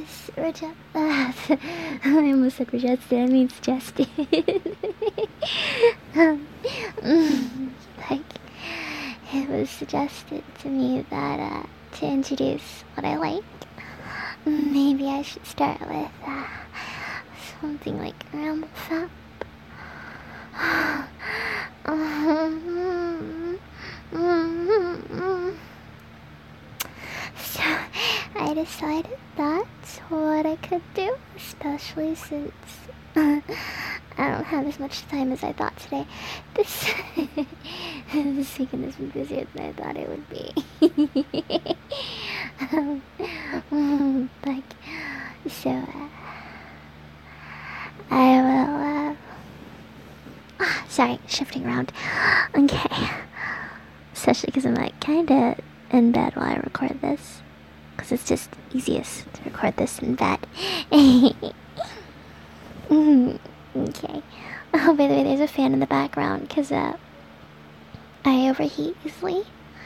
I almost said rejected. I mean suggested. Like, it was suggested to me that to introduce what I like, maybe I should start with something like Ramble Fap. So I decided that's what I could do, especially since I don't have as much time as I thought today. This weekend has been busier than I thought it would be. Like, so I will. Sorry, shifting around. Okay. Especially because I'm like kinda in bed while I record this. Because it's just easiest to record this in bed. Okay. Oh, by the way, there's a fan in the background because I overheat easily.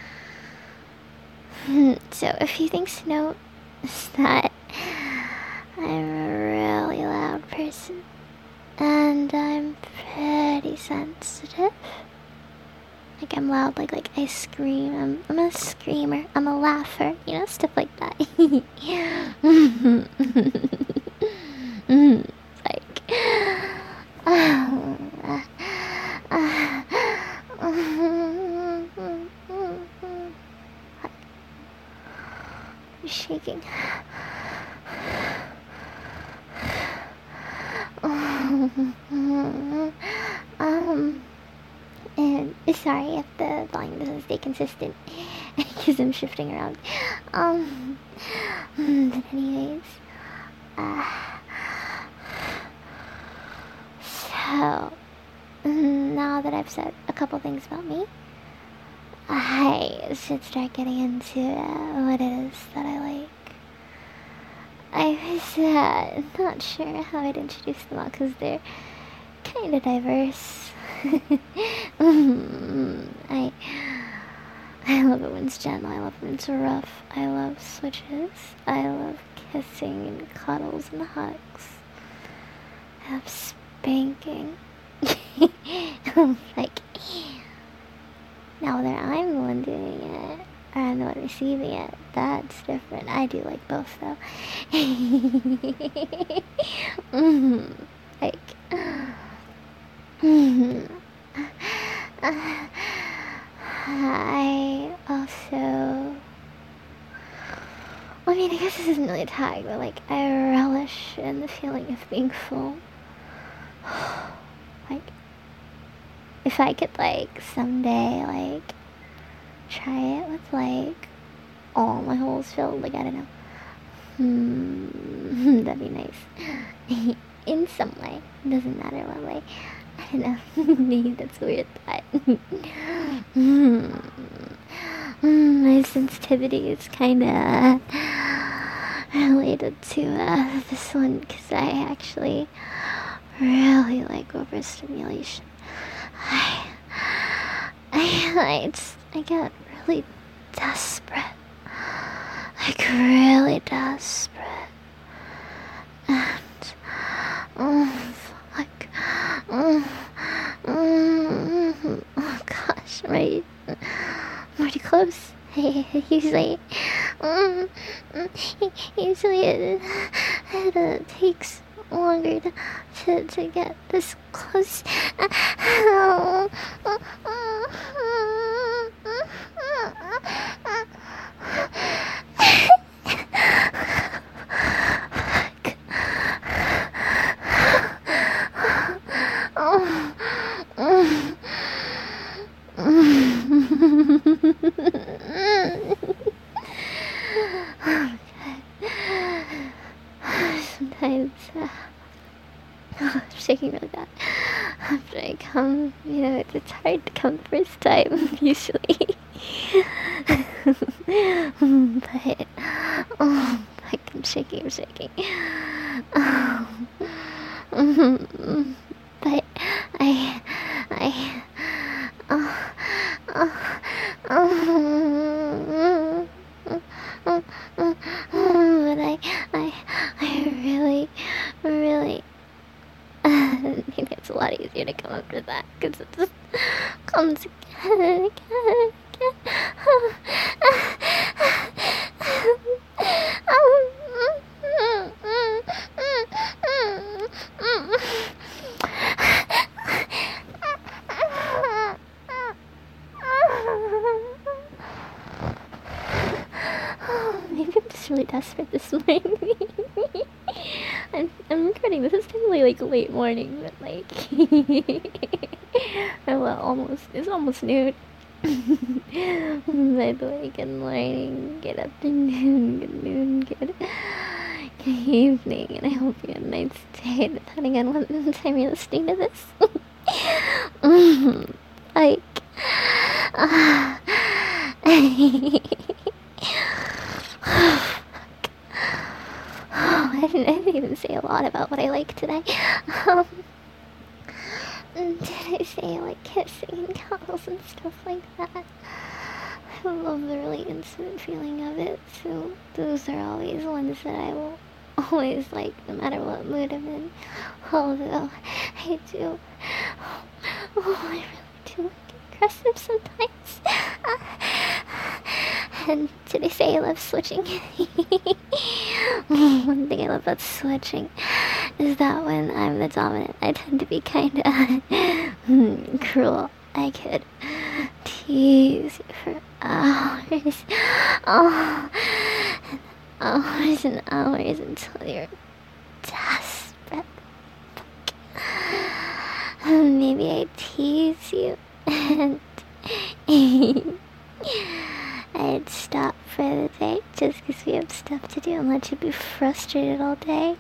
So a few things to note is that I'm a really loud person. And I'm pretty sensitive. Like, I'm loud, like I scream. I'm a screamer. I'm a laugher. You know, stuff like that. Like, I'm shaking. And sorry if the volume doesn't stay consistent because I'm shifting around. But anyways, so now that I've said a couple things about me, I should start getting into what it is that I like. I was not sure how I'd introduce them all because they're kind of diverse. I love it when it's gentle. I love it when it's rough. I love switches. I love kissing and cuddles and hugs. I love spanking. Like, now whether I'm the one doing it or I'm the one receiving it, that's different. I do like both though. Like, I also, I mean, I guess this isn't really a tag, but like, I relish in the feeling of being full. Like, if I could like someday like try it with like all my holes filled, like, I don't know, that'd be nice. In some way, it doesn't matter what way. I don't know. Maybe that's a weird thought. My sensitivity is kind of related to this one because I actually really like overstimulation. I get really desperate. Like, really desperate. And, like, oh gosh, I'm pretty close. Usually it takes longer to get this close. Sometimes I'm shaking really bad after I come. You know, it's hard to come the first time usually. But like, I'm shaking. But I but easier to come up with that, because it just comes again and again and maybe I'm just really desperate this morning. I'm recording this. It's technically like late morning, but like, well, it's almost noon. By the way, good morning, good afternoon, good noon, good evening, and I hope you had a nice day, depending on what time you're listening to this. Like, I didn't even say a lot about what I like today. Did I say like kissing and cuddles and stuff like that? I love the really intimate feeling of it, so those are always ones that I will always like, no matter what mood I'm in. Although I do, I really do like aggressive sometimes. And did I say I love switching? One thing I love about switching is that when I'm the dominant, I tend to be kinda cruel. I could tease you for hours, hours and hours until you're desperate. Maybe I tease you and I'd stop for the day just because we have stuff to do and let you be frustrated all day.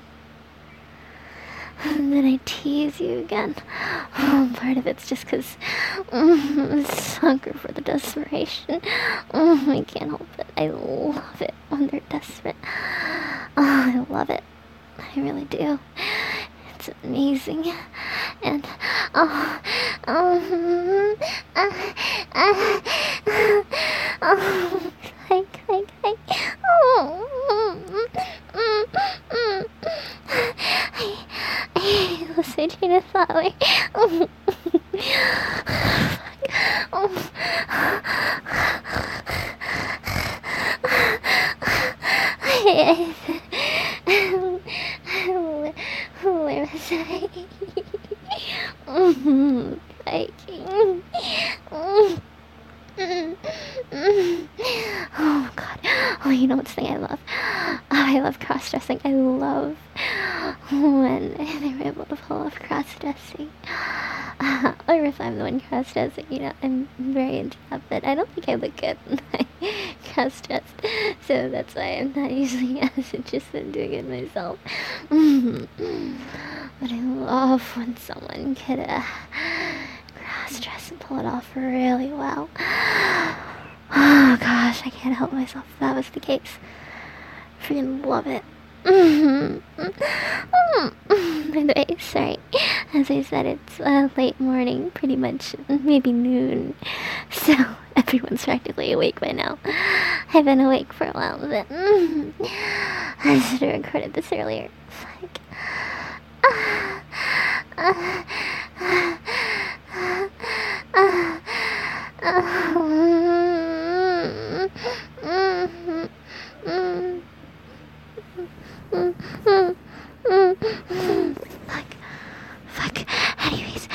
And then I tease you again. Part of it's just because I'm a sucker for the desperation. I can't help it. I love it when they're desperate. I love it. I really do. It's amazing. And I lost my train of thought. Like, where was I? Biking. Oh god. Oh, you know what's the thing I love? I love cross-dressing. I love when they're able to pull off cross-dressing. Or if I'm the one cross-dressing, you know, I'm very into that, but I don't think I look good when I cross-dressed, so that's why I'm not usually as interested in doing it myself. But I love when someone could cross-dress and pull it off really well. Oh gosh, I can't help myself if that was the case. Freaking love it. By the way, sorry. As I said, it's late morning, pretty much maybe noon. So everyone's practically awake by now. I've been awake for a while, but I should have recorded this earlier. Like, Fuck. Anyways,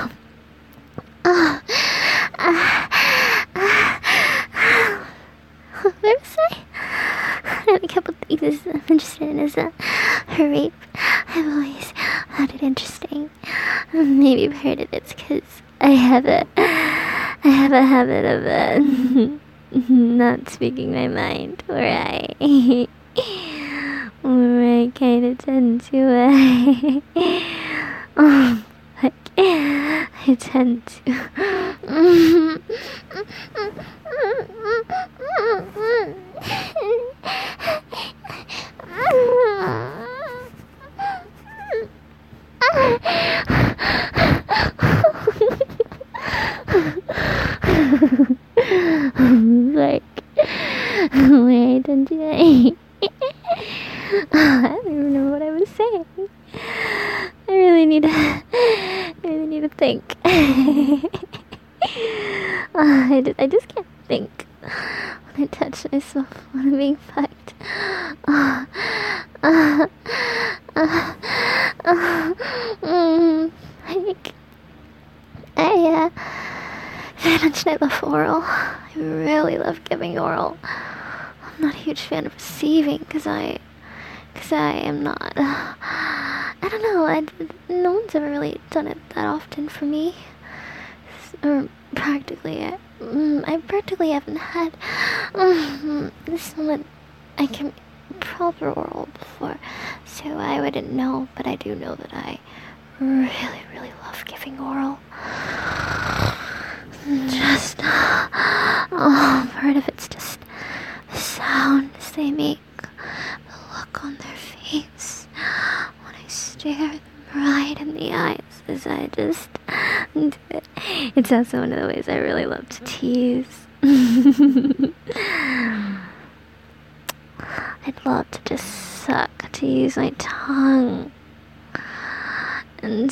where was I? A couple things I'm interested in is her rape. I've always found it interesting. Maybe you've heard of it because I have a habit of not speaking my mind, where I kind of tend to like, I tend to like, where I tend to I don't even know what I was saying. I really need to think. I just can't think when I touch myself when I'm being fucked. Like, I mentioned I love oral. I really love giving oral. I'm not a huge fan of receiving because I am not. I don't know. No one's ever really done it that often for me. Or practically, I practically haven't had someone I can proper oral before, so I wouldn't know. But I do know that I really, really love giving oral. Just, part of it's just the sounds they make, the look on their face when I stare them right in the eyes as I just do it. It's also one of the ways I really love to tease. I'd love to just suck, to use my tongue. And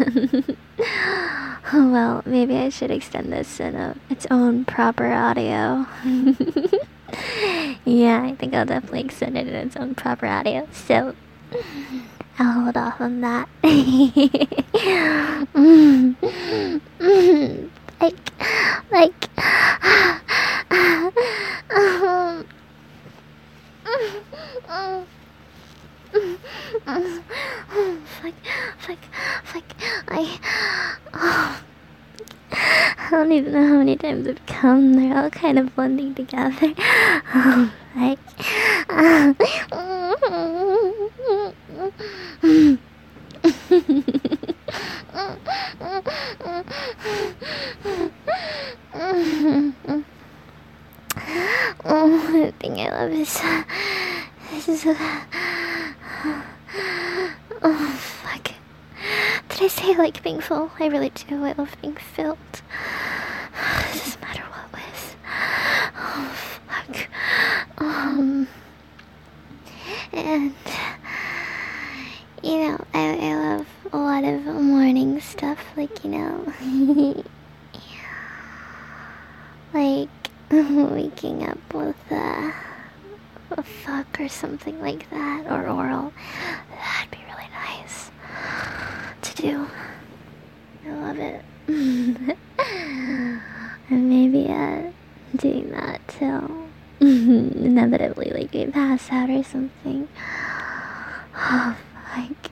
well, maybe I should extend this in its own proper audio. Yeah, I think I'll definitely extend it in its own proper audio. So I'll hold off on that. like, I don't even know how many times I've come. They're all kind of blending together. Like, the thing I love is oh, fuck. Did I say I like being full? I really do. I love being filled. It doesn't matter what with. Oh, fuck. And, you know, I love a lot of morning stuff, like, you know, like waking up with a fuck or something like that, or oral. That'd be really nice to do. I love it. And maybe doing that till inevitably, like, we pass out or something. Oh, fuck.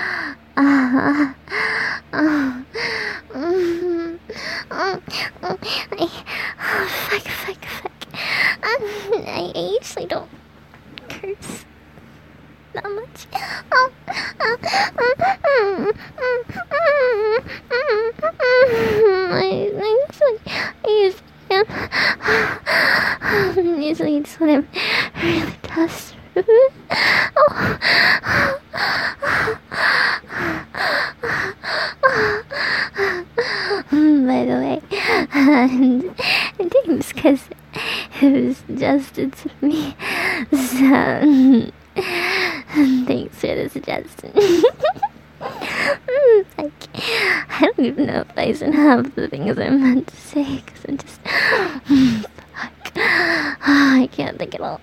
Fuck. I usually don't curse that much. Usually it's when I'm really desperate. By the way, I'm doing this because it was suggested to me, so thanks for the suggestion. Like, I don't even know if I even have the things I'm meant to say, because I'm just, fuck, I can't think at all.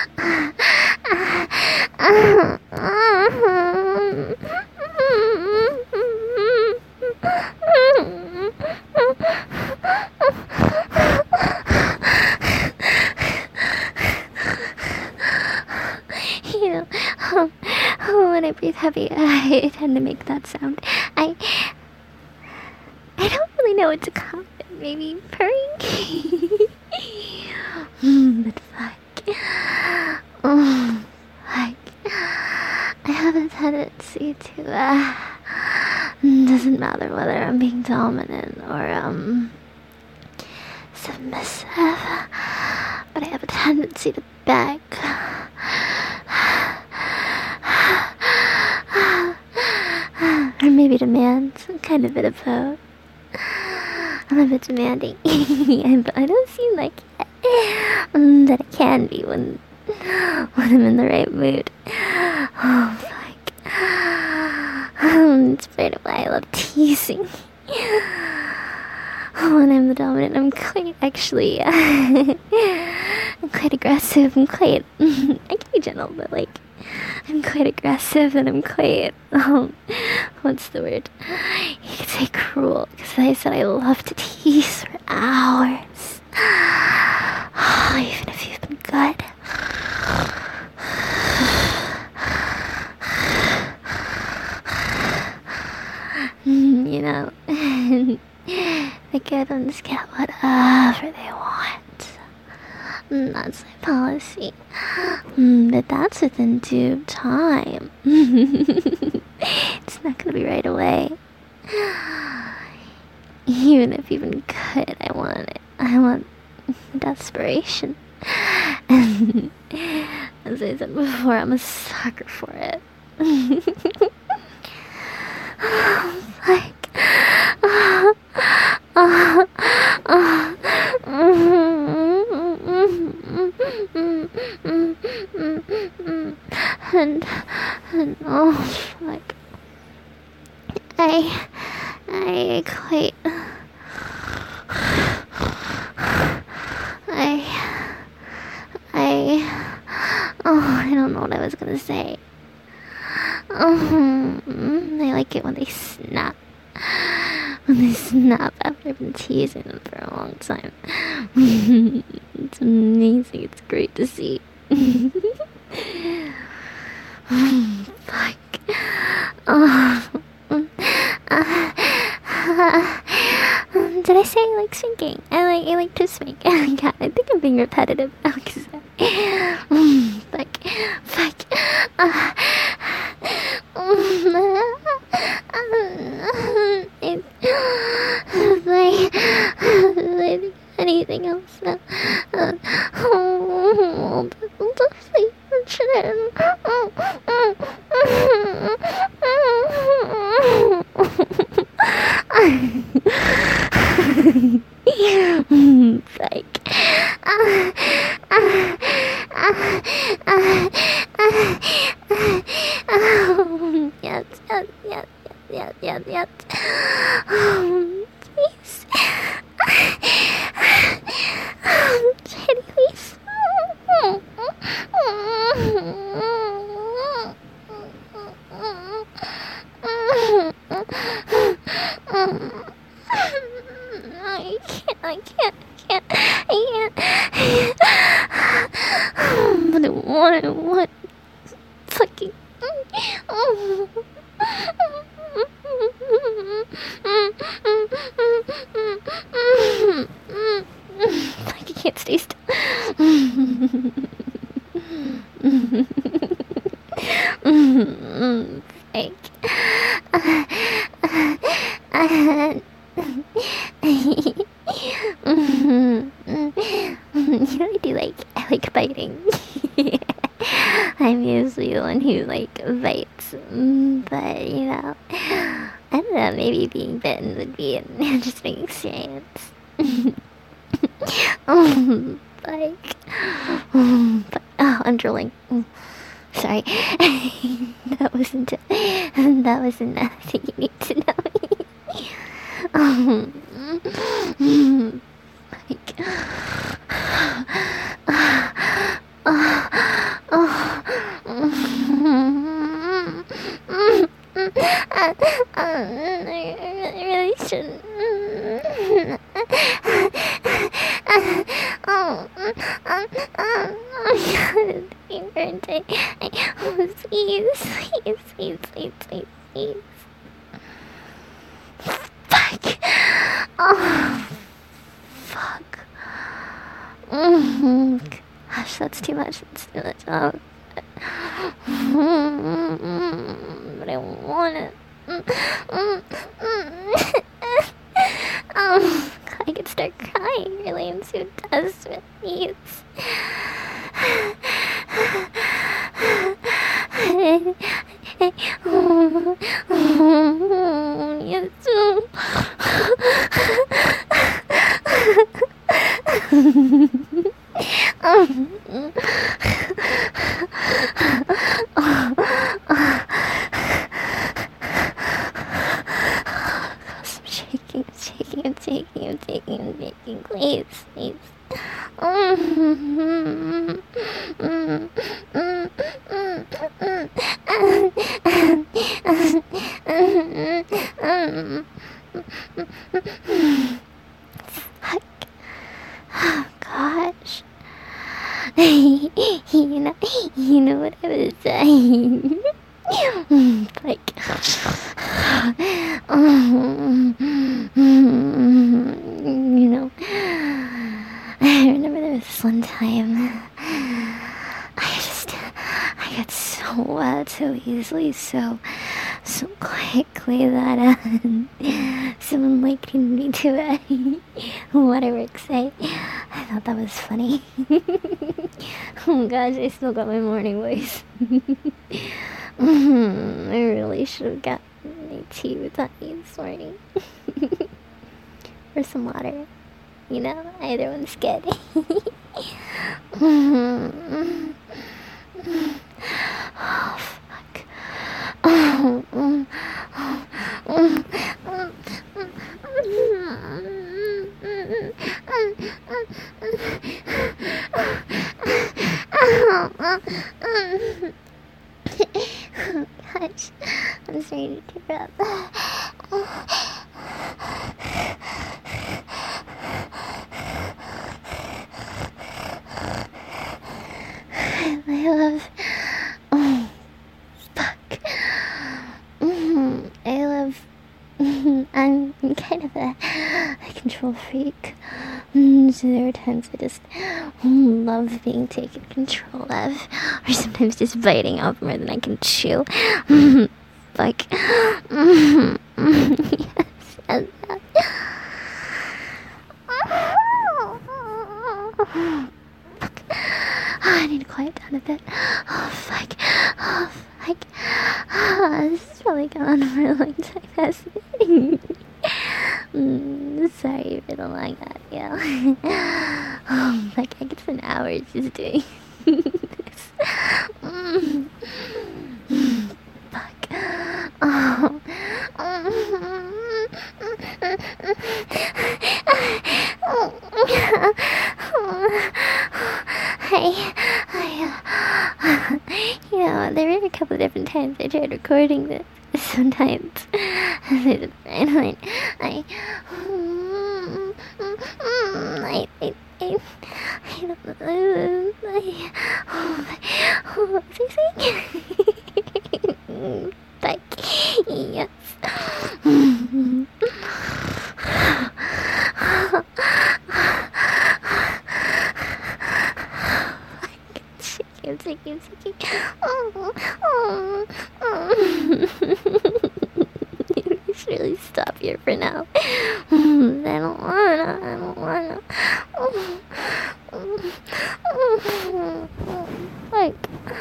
You know, when I breathe heavy, I tend to make that sound. I don't really know what to call it. Maybe purring? But fuck. Oh, fuck. I have a tendency to, doesn't matter whether I'm being dominant or, submissive, but I have a tendency to beg. Or maybe demand, some kind of bit of both. I'm a bit demanding, but I don't seem like it. That it can be when I'm in the right mood. Oh, fuck. It's part of why I love teasing. When I'm the dominant, I'm quite actually, I'm quite aggressive. I can be gentle, but like, I'm quite aggressive and I'm quite, what's the word? You could say cruel, because I said I love to tease for hours. Even if you've been good. You know, the good ones get whatever they want. That's my policy. But that's within due time. It's not gonna be right away. Even if you've been good, I want it. I want desperation. And as I said before, I'm a sucker for it. Like, and like, I quite, I don't know what I was gonna say. I like it when they snap. When they snap after I've been teasing them for a long time. It's amazing. It's great to see. Fuck. Did I say I like swinging? I like to swing. Oh my god, I think I'm being repetitive. Oh, fuck. Like anything else? Yes. Please. Teddy, please. I can't. But I want fucking. I can't stay still. Fake. You know, I like biting. I'm usually the one who bites, but you know, I don't know, maybe being bitten would be an interesting experience. I'm drooling. Sorry. That wasn't nothing you need to know. I really shouldn't. Please. Fuck. Oh, fuck. Gosh, that's too much. But I want it. I could start crying, really. I'm so desperate. Please. You know what I was saying? Like, you know, I remember there was this one time, I got so wet so easily, so quickly that someone likened me to a waterworks site. I thought that was funny. Oh gosh, I still got my morning voice. I really should have gotten my tea with honey this morning. Or some water. You know, either one's good. Oh, fuck. Oh gosh, I'm starting to tear up. I love. Oh, fuck. I love. I'm kind of a control freak. So there are times I just love being taken control of, or sometimes just biting off more than I can chew. Fuck. Yes, yes, yes. Fuck. I need to quiet down a bit. Oh, fuck. Oh, fuck. This is probably gone on for a long time, hasn't it? Sorry for the long audio. Oh, fuck. I could spend hours just doing this. Fuck. Oh. You know, there were a couple of different times I tried recording this. Sometimes, I don't know. Like, yes. I'm shaking. You should really stop here for now. I don't wanna. Like.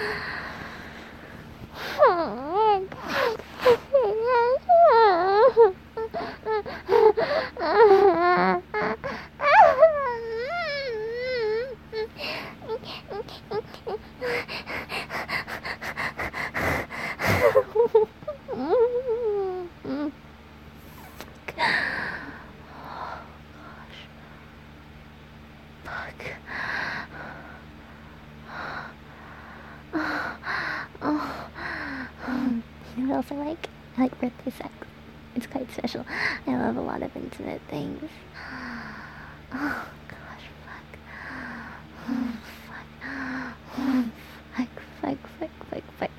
You know what else I like? I like birthday sex. It's quite special. I love a lot of intimate things. Oh gosh, fuck. Oh, fuck.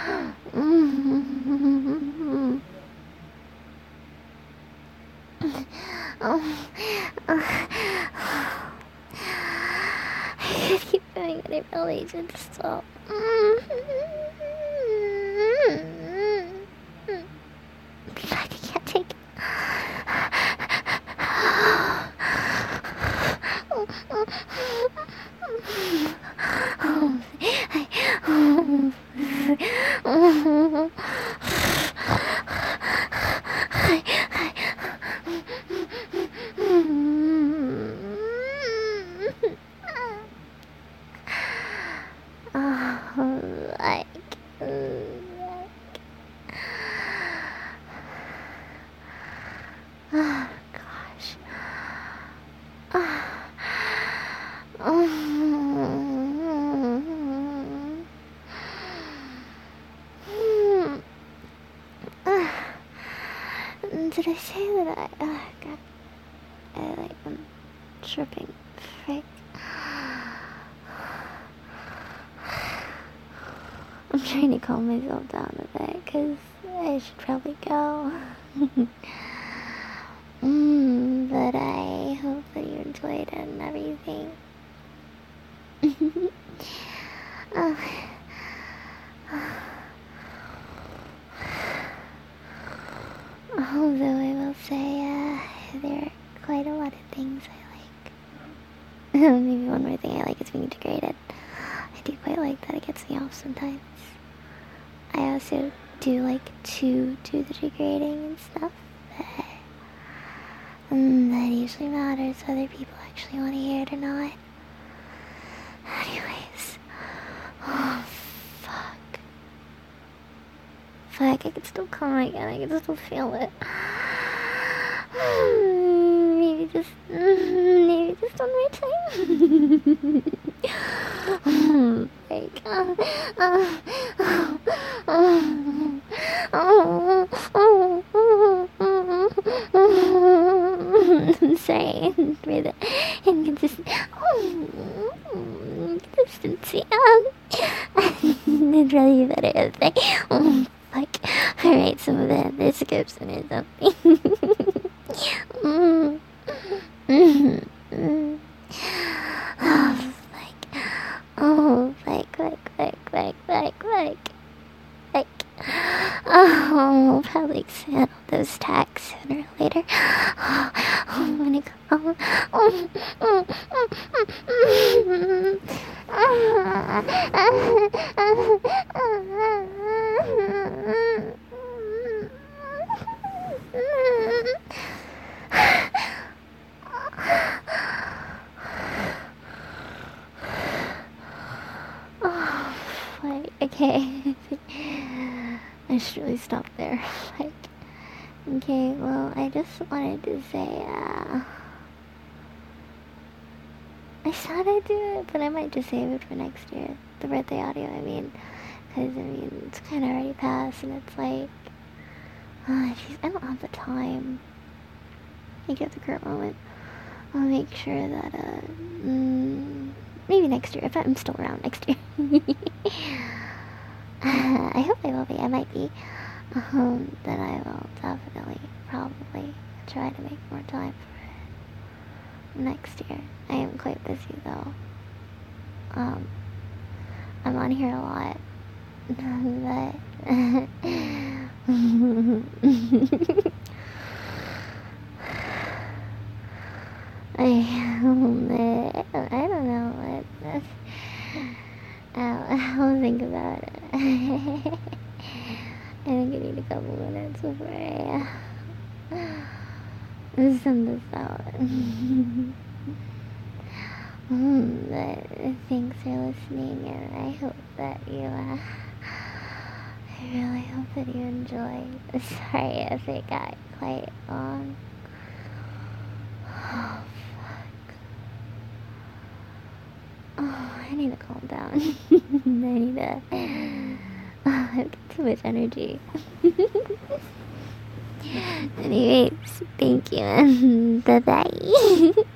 I could keep going, but I really should stop. I can't take it. Oh, gosh. Did I say that I like am tripping? Frick. I'm trying to calm myself down a bit, because I should probably go. But I hope that you enjoyed it and everything. Although I will say, there are quite a lot of things I like. Maybe one more thing I like is being degraded. I do quite like that. It gets me off sometimes. I also do like to do the degrading and stuff. That usually matters whether people actually want to hear it or not. Anyways. Oh, fuck. Fuck, I can still come again. I can still feel it. Maybe just one more time. Like, I'm sorry for the inconsistency. It'd really be better if I, like, I write some of the description or something. I'll probably accept those tags sooner or later. I'm gonna go. Okay. I should really stop there. Like, okay, well, I just wanted to say, I thought I'd do it, but I might just save it for next year. The birthday audio, I mean. Because, I mean, it's kind of already passed, and it's like, jeez, I don't have the time. I get the current moment. I'll make sure that, maybe next year, if I'm still around next year. I hope I will be. I might be. Then I will definitely, probably try to make more time for it next year. I am quite busy though. I'm on here a lot, but I don't know what. I'll think about it. I think I need a couple minutes before I send this out. But thanks for listening, and I hope that you, I really hope that you enjoy. Sorry if it got quite long. Oh, fuck. Oh, I need to calm down. I need to... I've got too much energy. Anyways, thank you, and bye-bye.